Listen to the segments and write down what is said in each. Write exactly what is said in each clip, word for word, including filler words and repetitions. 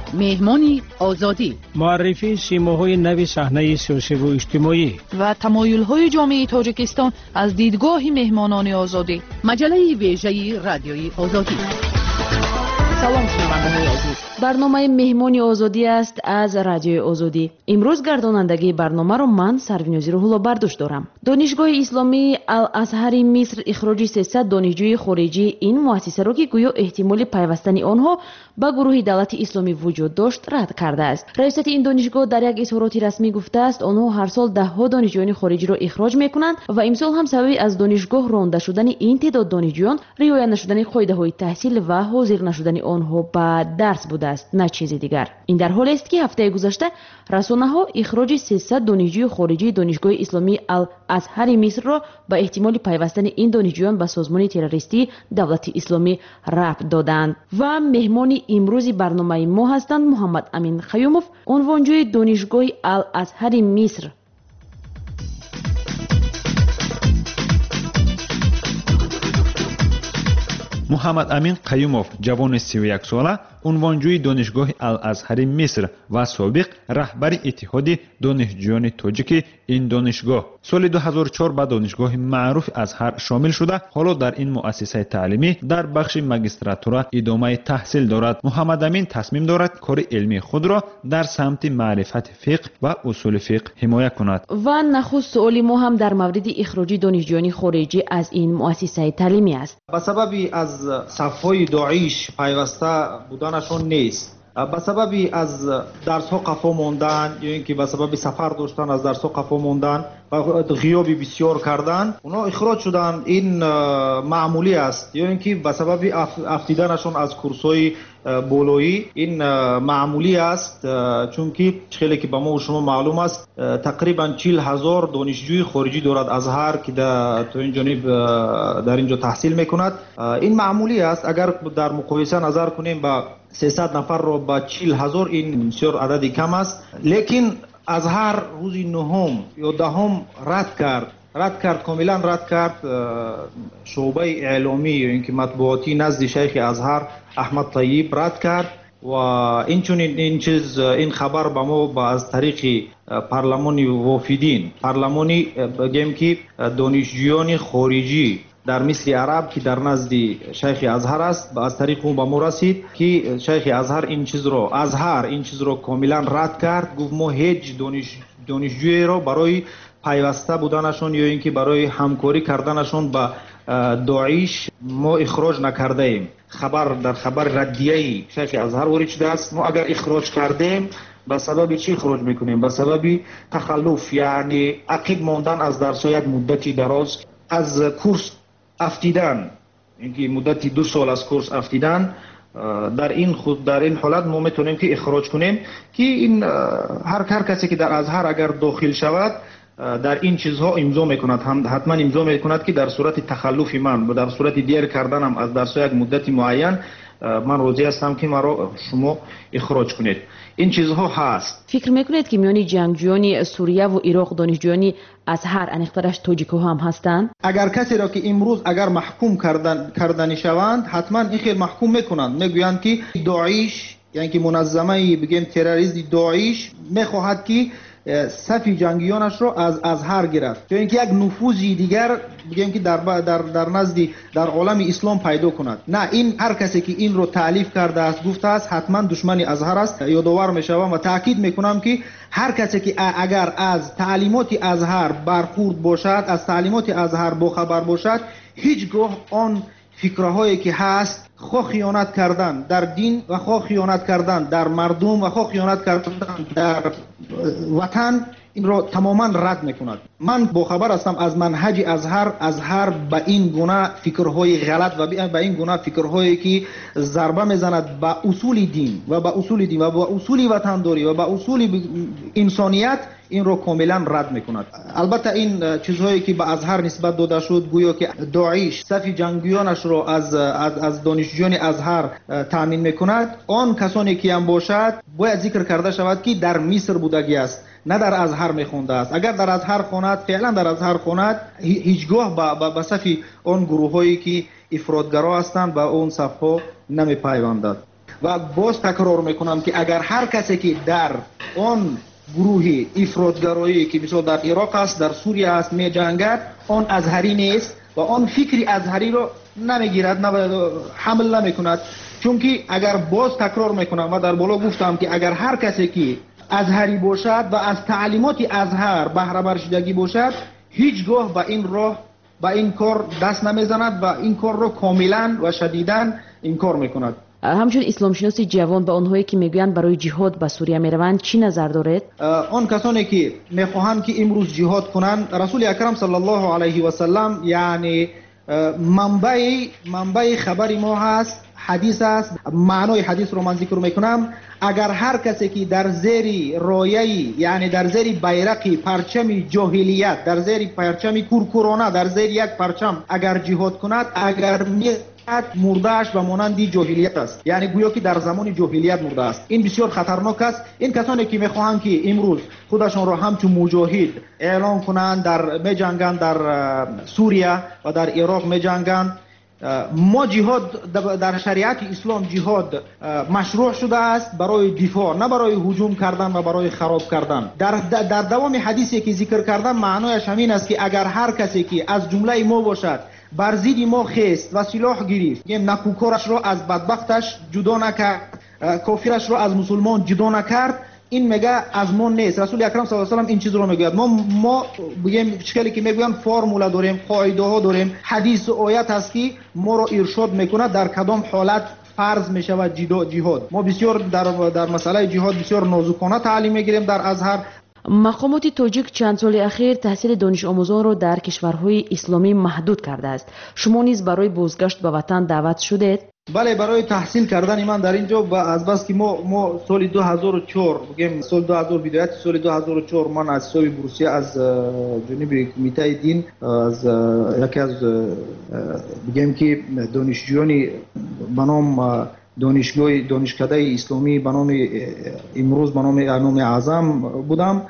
مهمانی آزادی، معرفی سیماهای نوی صحنه سیاسی و اجتماعی و تمایل‌های جامعه تاجیکستان از دیدگاه مهمانان آزادی. مجله ویژه رادیوی آزادی. سلام شنونده‌های عزیز، برنامه مهمانی آزادی است از رادیوی آزادی. امروز گردانندگی برنامه رو من سروینوزی روح‌الله برداشت دارم. دانشگاه اسلامی الازهر مصر اخراج سیصد دانشجوی خارجی این مؤسسه را که گویا احتمال پیوستن آنها به گروه دولت اسلامی وجود داشت رد کرده است. رئیس این دانشگاه در یک اظهارات رسمی گفته است آنها هر سال ده ها دانشجویان خارجی را اخراج می‌کنند و امسال هم سبب از دانشگاه رانده شدن این تعداد دانشجویان رعایت نشدن قاعده‌های تحصیل و حاضر نشدن آنها به درس بوده است، نه چیزی دیگر. این در حالی است که هفته گذشته رسانه‌ها اخراج سیصد دانشجوی خارجی دانشگاه اسلامی الازهر مصر را به احتمال پیوستن این دانشجویان به سازمان تروریستی دولت اسلامی ربط دادند. و مهمان امروز برنامه ما هستند محمد امین خیوموف، عنوانجوی دانشگاه الازهر مصر. محمد امین قیومов جوان سی و یک ساله، عنوانجوی دانشگاه الازهر مصر و سابق رهبر اتحاد دانشجویان تاجیک این دانشگاه، سال دو هزار و چهار به دانشگاه معروف ازهر شامل شده. حالا در این مؤسسه تعلیمی در بخش ماجستراتورا ادامه تحصیل دارد. محمد امین تصمیم دارد کار علمی خود را در سمت معرفت فقه و اصول فقه حمایت کند. و نخست سؤال ما هم در مورد اخراج دانشجویان خارجی از این مؤسسه تعلیمی است. به سبب از صفهای داعش پیوسته بودنشون نیست، به سبب از درس ها قفا ماندن یا اینکه به سبب سفر داشتن از درس ها قفا ماندن و غیابی بسیار کردن اونا اخراج شدن. این معمولی است. یا اینکه به سبب افتیدنشون از کورس های بولایی، این معمولی است، چون که خیلی که به ما و شما معلوم است تقریبا چهل هزار دانشجوی خارجی دارد ازهر که در تو این جانب در اینجا تحصیل میکند. این معمولی است. اگر در مقایسه نظر کنیم با سیصد نفر رو با چهل هزار، این بسیار عددی کم است. لیکن ازهر روز نهم یا دهم رد کرد رد کرد کاملا رد کرد شعبه اعلامی یا اینکه مطبوعاتی نزد شیخ ازهر احمد طیب رد کرد و این چون این چیز این خبر به ما با از طریق پارلمانی وافدین پارلمانی بگیم که دانشجویان خارجی در مصر عرب که در نزد شیخ ازهر است، از طریق اون به ما رسید که شیخ ازهر این چیز رو ازهر این چیز رو کاملا رد کرد. گفت ما هیچ دانش دانشجویی رو برای پیوسته بودنشون یا اینکه برای همکاری کردنشون با داعش ما اخراج نکرده ایم. خبر در خبر ردیه شیخ ازهر وارد شده است. ما اگر اخراج کردیم به سبب چی اخراج میکنیم؟ به سبب تخلف، یعنی عقب ماندن از درس یک مدتی دراز، از کورس افتیدن، اینکه مدتی دو سال از کورس افتیدن. در این خود در این حالت ما میتونیم که اخراج کنیم که این هر هر کسی که در ازهر اگر داخل شود در این چیزها امضا میکند، هم حتما امضا میکند که در صورت تخلف من و در صورت دیر کردنم از درس یک مدت معین من راضی هستم که مرا شما اخراج کنید. این چیزها هست. فکر میکنید که میان جنگجویان سوریه و عراق دانشجویان ازهر انیخترش تاجیک هم هستند؟ اگر کسی را که امروز اگر محکوم کردن کردنی شوند حتما این خیلی محکوم میکنند. میگویند که داعش یعنی که منظمه بگیم تروریستی داعش میخواهد که صفی جنگیانش را از ازهر گرفت، چون اینکه یک نفوذی دیگر بگیم که در در در نزد در عالم اسلام پیدا کند. نه، این هر کسی که این رو تالیف کرده است گفته است حتما دشمن ازهر است. یادآور میشوم و تاکید میکنم که هر کسی که اگر از تعلیمات ازهر برخورد باشد، از تعلیمات ازهر باخبر باشد، هیچگاه آن فکرهایی که هست خواه خیانت کردن در دین و خواه خیانت کردن در مردم و خواه خیانت کردن در وطن، این را تماما رد میکند. من باخبر هستم از منهج ازهر ازهر به این گونه فکرهای غلط و به این گونه فکرهایی که ضربه میزند به اصول دین و به اصول دین و به اصول وطنداری و به اصول انسانیت، این رو کاملا رد میکند. البته این چیزهایی که به ازهر نسبت داده شد گویا که داعش صف جنگیانش رو از از, از دانشجویان ازهر تامین میکند، آن کسانی که هم باشد باید ذکر کرده شود که در مصر بودگی است، نه در ازهر میخونده است. اگر در ازهر خواند، فعلا در ازهر خواند، هیچگاه به به صف آن گروه هایی که افراطگرا هستند با اون صف ها نمیپیوندد. و باز تکرار میکنم که اگر هر کسی که در آن گروه افراطگرایی که مثلا در عراق است، در سوریه است می جنگد، آن ازهری نیست و آن فکری ازهری رو نمیگیرد، حمل نمیکند. چون که اگر باز تکرار میکنم و در بالا گفتم که اگر هر کسی که ازهری باشد و از تعلیمات ازهر بهره بر شدگی باشد، هیچگاه به این راه به این کار دست نمیزند و این کار رو کاملا و شدیداً انکار میکند. همچون اسلام شناسی جوان به آنهایی که میگویند برای جهاد به سوریه میروند چی نظر دارید؟ آن کسانی که میخواهند که امروز جهاد کنند، رسول اکرم صلی الله علیه و سلم یعنی منبع منبع خبر ما هست، حدیث است. معنای حدیث رو من ذکر میکنم. اگر هر کسی که در زیر رایه یعنی در زیر بیرق پرچم جاهلیت، در زیر پرچم کورکورانه، در زیر یک پرچم اگر جهاد کند، اگر می مردهش و مانندی جاهلیت است، یعنی گویا که در زمان جاهلیت مرده است. این بسیار خطرناک است. این کسانی که میخواهند که امروز خودشان را همچون مجاهد اعلام کنند، در میجنگند، در سوریه و در عراق میجنگند. ما جهاد در شریعت اسلام جهاد مشروع شده است برای دفاع، نه برای هجوم کردن و برای خراب کردن. در در دوام حدیثی که ذکر کردم معنایش همین است که اگر هر کسی که از جمله ما باشد بر ضد ما خیست و سلاح گرفت، یعنی نکوکارش را از بدبختش جدا نکرد، کافرش را از مسلمان جدا نکرد، این میگه از ما نیست. رسول اکرم صلی الله علیه و سلم این چیز رو میگه. ما ما بگیم شکلی که میگن فرموله داریم، قاعده ها داریم، حدیث و آیت هست که ما رو ارشاد میکنه در کدام حالت فرض میشود جهاد. ما بسیار در در مسئله جهاد بسیار نازکانه تعلیم میگیریم در ازهر. مقامات تاجیک چند سال اخیر تحصیل دانش آموزان را در کشورهای اسلامی محدود کرده است. شما نیز برای بازگشت به وطن دعوت شدید؟ بله، برای تحصیل کردن من در اینجا و از بس که ما ما سال دو هزار و چهار بگیم سال دو هزار بدایت سال دو هزار و چهار من از حساب بورسیه از جنوب کمیته دین از یکی از بگیم که دانشجویان به نام دانشگاه دانشکده اسلامی به نام امروز به نام امام اعظم بودم.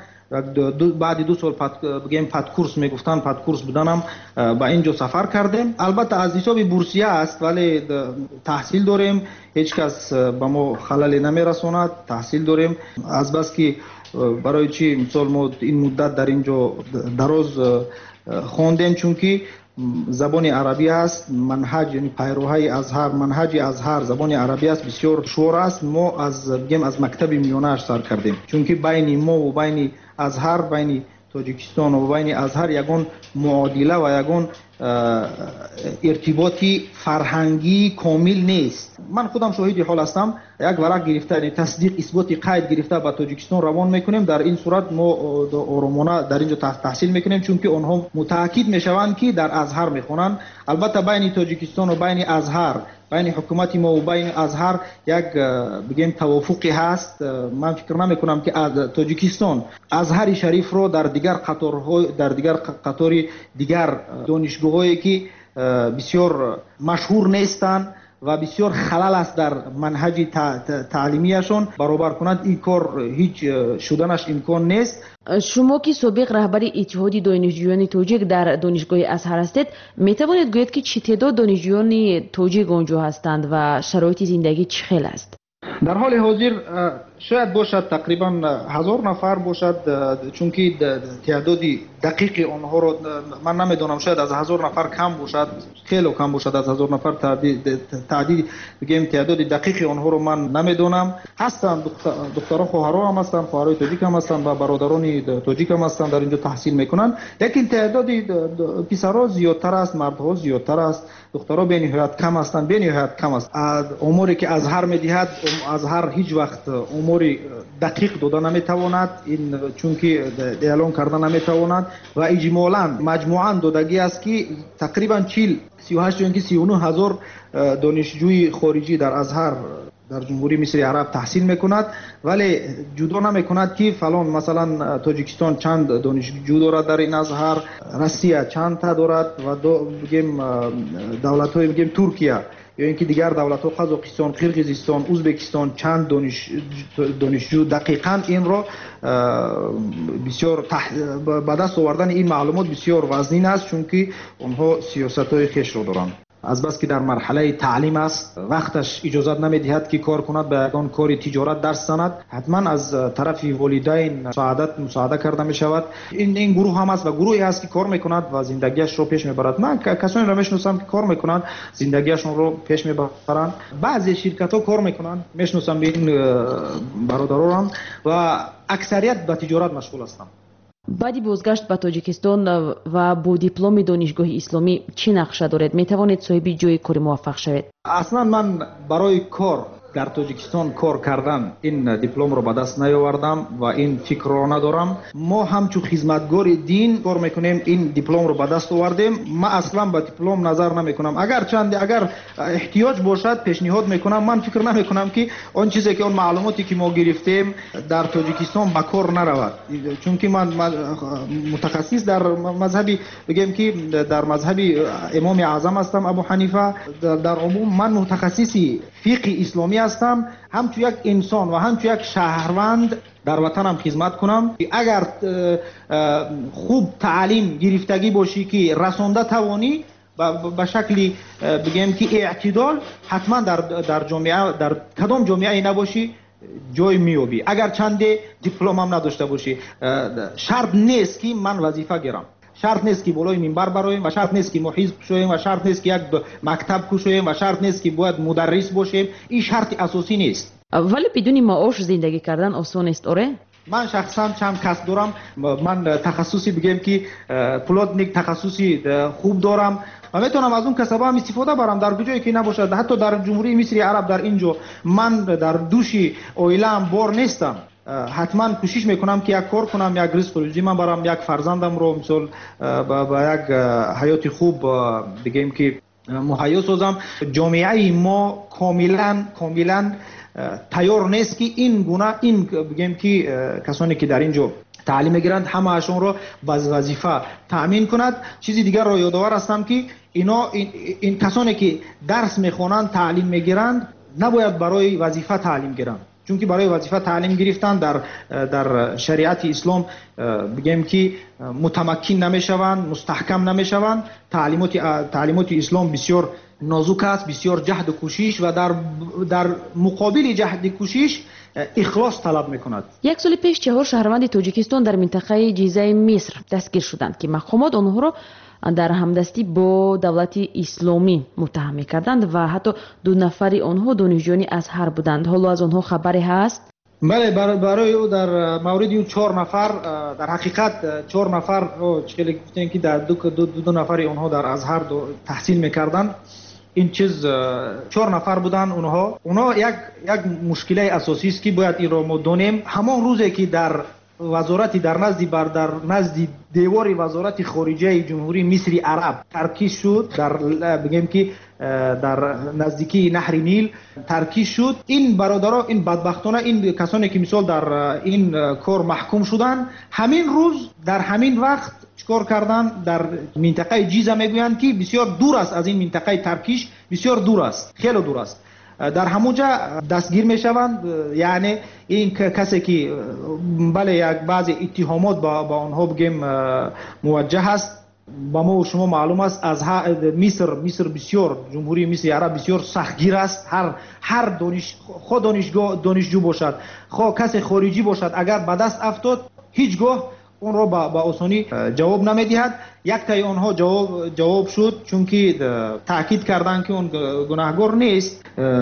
بعد دو سال پد بگیم پد کورس میگفتن پد کورس بودنم با اینجا سفر کردیم. البته از حساب بورسیه است ولی تحصیل داریم، هیچ کس به ما خلل نمیرساند. تحصیل داریم از بس که برای چی مثال ما این مدت در اینجا دراز خواندیم، چون که زبان عربی است، منهج یعنی پیروهای ازهر، منهج ازهر زبان عربی است، بسیار شور است. ما از بگیم از مکتب میانه‌اش سر کردیم، چون که بین ما و بین ازهر، بین تاجیکستان و بین ازهر یگان معادله و یگان ارتباطی فرهنگی کامل نیست. من خودم شاهد حال هستم. یک ورق گرفته تصدیق اثبات قید گرفته به تاجیکستان روان میکنیم. در این صورت ما آرامانه در اینجا تحصیل میکنیم، چون که آنها متأکد میشوند که در ازهر میخونند. البته بین تاجیکستان و بین ازهر، بین حکومت ما و بین ازهر یک بگیم توافقی هست. من فکر نمی کنم که از تاجیکستان ازهر شریف رو در دیگر قطارهای در دیگر قطاری دیگر دانشگاهایی که بسیار مشهور نیستند و بسیار خلل است در منهج تعلیمیشون برابر کنند. این کار هیچ شدنش امکان نیست. شما که سابق رهبر اتحاد دانشجویان تاجیک در دانشگاه ازهر هستید، می توانید گویید که چه تعداد دانشجویان تاجیک آنجا هستند و شرایط زندگی چه خیلی است؟ در حال حاضر شاید باشد تقریبا هزار نفر باشد، چون که تعداد دقیق آنها رو من نمیدونم. شاید از هزار نفر کم باشد، خیلی کم باشد از هزار نفر. تعداد بگیم تعداد دقیق آنها رو من نمیدونم. هستند دختران خواهران هم هستند، خواهرای تاجیک هم هستند و برادران تاجیک هم هستند در اینجا تحصیل میکنند. لیکن تعداد پسرها زیادتر است، مردها زیادتر است، دخترها به نهایت کم هستند، به نهایت کم است. اموری که ازهر میدهد، ازهر هیچ وقت امور دقیق داده نمیتواند، این چون که اعلان کردن نمیتواند و اجمالاً مجموعاً دادگی است که تقریبا چهل سی و هشت یا سی و نه هزار دانشجوی خارجی در ازهر در جمهوری مصر عرب تحصیل میکند، ولی جدا نمیکند که فلان مثلا تاجیکستان چند دانشجو دارد در این ازهر، روسیه چند تا دارد و دو بگیم دولت های بگیم ترکیه یا اینکه دیگر دولت ها قزاقستان، قرقیزستان، ازبکستان چند دانش دانشجو. دقیقاً این را بسیار تح... به دست آوردن این معلومات بسیار وزنین است، چون که آنها سیاست های خیش را دارند. از بس که در مرحله تعلیم است، وقتش اجازت نمیدهد که کار کند، به یگان کار تجارت درس زند. حتما از طرف والدین مساعدت مساعده کرده می شود. این این گروه هم است و گروهی هست که کار میکند و زندگیش رو پیش میبرد. من کسانی را میشناسم که کار میکنند، زندگیشون رو پیش میبرند. بعضی شرکت ها کار میکنند، میشناسم این برادران و اکثریت به تجارت مشغول هستند. баъди бозгашт ба тоҷикистон ва бо дипломи донишгоҳи исломӣ чӣ нақша доред? метавонед соҳиби ҷойи кори муваффақ шавед? аслан ман барои кор дар тоҷикистон кор кардан ин дипломро ба даст наёвардам ва ин фикрро надорам. мо ҳамчун хизматгори дин кор мекунем, ин дипломро ба даст овардем. ман аслан ба диплом назар намекунам. агар чанде агар эҳтиёҷ бошад пешниҳод мекунам. ман фикр намекунам ки он чизе ки он маълумоте ки мо гирифтем дар тоҷикистон ба кор наравад, чунки ман мутахассис дар мазҳаби бигем ки дар мазҳаби имоми аъзам ҳастам, абу ҳанифа. дар умум ман мутахассиси фиқҳи исломӣ ҳастам. ҳамчун як инсон ва ҳамчун як шаҳрванд дар ватанам хизмат кунам. агар хуб таълим гирифтагӣ бошӣ ки расонда тавонӣ ба шакли бигем ки эътидол, ҳатман дар ҷомеа, дар кадом ҷомеае набошӣ ҷой меёбӣ. агар чанде дипломам надошта бошӣ, шарт нест ки ман вазифа гирам. шарт нест ки болои минбар бароем ва шарт нест ки мо ҳизб кушоем ва шарт нест ки як мактаб кушоем ва шарт нест ки бояд мударрис бошем. ин шарти асосӣ нест. вале бидуни маош зиндагӣ кардан осон нест, оре? ман шахсан чанд касб дорам. ман тахассуси бигем ки плотник тахассуси хуб дорам ва метавонам аз он касаба ҳам истифода барам дар куҷое ки набошад. ҳатто дар ҷумҳурии мисри араб дар ин ҷо ман дар души оилаам бор нестам. ҳатман кӯшиш мекунам ки як кор кунам, як ризқи рӯзӣ ман барам, як фарзандамро мисол ба як ҳаёти хуб бигем ки муҳайё созам. ҷомеаи мо комилан комилан тайёр нест ки ин гуна ин бигем ки касоне ки дар ин ҷо таълим мегиранд ҳамаашонро ба вазифа таъмин кунад. чизи дигарро ёдовар ҳастам ки ино ин касоне ки дарс мехонанд, таълим мегиранд, набояд барои вазифа таълим гиранд. чунки барои вазифа таълим гирифтан дар дар шариати ислом бигем ки мутамаккин намешаванд, мустаҳкам намешаванд. таълимоти таълимоти ислом бисёр нозук аст, бисёр ҷаҳду кӯшиш ва дар дар муқобили ҷаҳди кӯшиш ихлос талаб мекунад. як соли пеш чаҳор шаҳрванди тоҷикистон дар минтақаи ҷизаи миср дастгир шуданд ки мақомот онҳоро дар ҳамдастӣ бо давлати исломӣ муттаҳам мекарданд ва ҳатто ду нафари онҳо донишҷӯёни азҳар буданд. ҳоло аз онҳо хабаре ҳаст? бале, барои ӯ дар мавриди ӯ чор нафар, дар ҳақиқат чор нафар чили гуфтем ки дар ду нафари онҳо дар азҳар таҳсил мекарданд. ин чиз чор нафар буданд. онҳо онҳо як як мушкилаи асосист ки бояд инро мо донем. ҳамон рӯзе ки дар вазорати дар назди бар дар назди девори вазорати хориҷаи ҷумҳурии мисри араб таркиш шуд, дар бигем ки дар наздикии наҳри нил таркиш шуд. ин бародаро, ин бадбахтона, ин касоне ки мисол дар ин кор маҳкум шуданд, ҳамин рӯз дар ҳамин вақт чикор кардан? Дар минтақаи ҷиза мегӯянд ки бисёр дур аст аз ин минтақаи таркиш, бисёр дур аст, хело дур аст. дар ҳамонҷа дастгир мешаванд. яъне ин касе ки бале як баъзе иттиҳомот ба онҳо бигем муваҷҷаҳ аст. ба мо шумо маълум аст аз миср миср бисёр ҷумҳурии мисри араб бисёр сахтгир аст. ҳар ҳар дониш хо донишгоҳ донишҷӯ бошад, хо касе хориҷӣ бошад, агар ба даст афтод ҳеҷ гоҳ онро ба осонӣ ҷавоб намедиҳад. яктаи онҳо ҷавоб шуд, чунки таъкид карданд ки он гунаҳгор нест.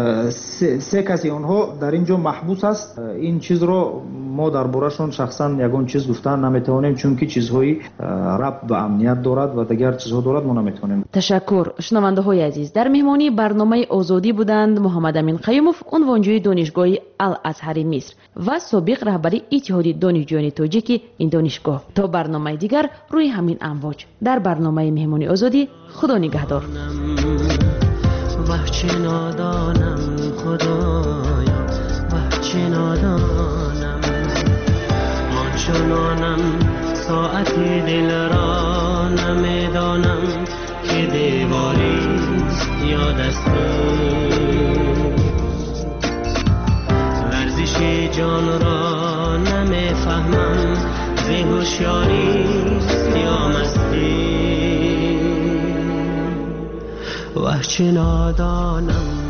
се каси онҳо дар ин ҷо маҳбус аст. ин чизро мо дар борашон шахсан ягон чиз гуфтан наметавонем, чунки чизҳои рабт ба амният дорад ва дигар чизҳо дорад, мо наметавонем. ташаккур. шунавандаҳои азиз, дар меҳмонии барномаи озодӣ буданд муҳаммад амин қаюмов, унвонҷӯи донишгоҳи ал-азҳари миср ва собиқ раҳбари иттиҳоди донишҷӯёни тоҷики ин донишгоҳ. то барномаи дигар рӯи ҳамин амвоҷ дар барномаи меҳмони озодӣ. худо нигаҳдор. وحچه نادانم خدایا، وحچه نادانم، آنچنانم ساعتی دل را نمیدانم که دیواری یا دستور، ورزش جان را نمیفهمم، زی هوشیاری یا مستی، وحچه نادانم